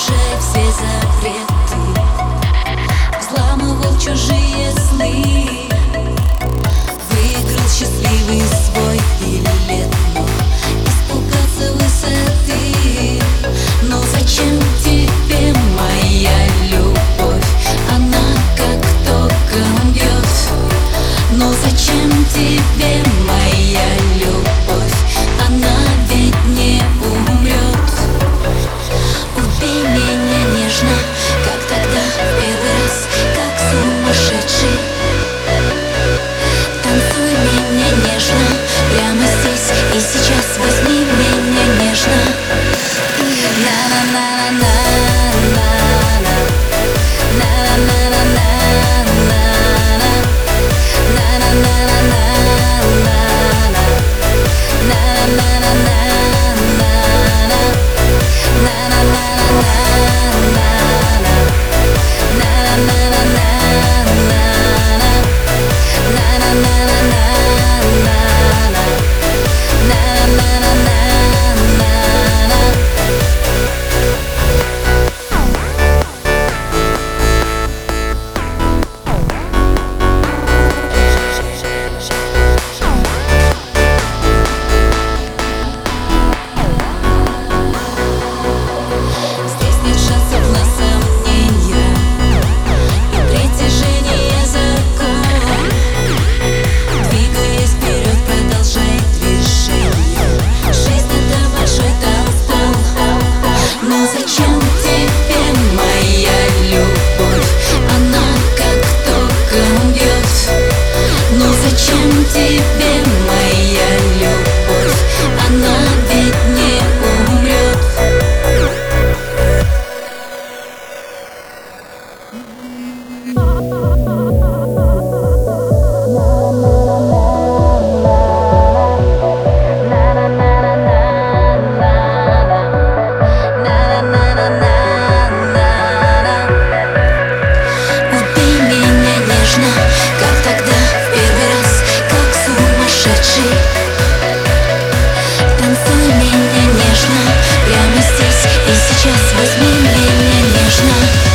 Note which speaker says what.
Speaker 1: нарушай все запреты, взламывал чужие сны, выиграл счастливый свой билет, но испугался высоты. Но зачем тебе моя любовь? Она как током бьет. Но зачем тебе моя любовь? Она ведь не умрет. Убей меня нежно, как тогда в первый раз, как сумасшедший. Танцуй меня нежно, прямо здесь и сейчас. Возьми меня нежно. Зачем тебе моя любовь? Она ведь не умрет. Убей меня нежно, как тогда в первый раз, как сумасшедший. Танцуй меня нежно, прямо здесь и сейчас. Возьми меня нежно.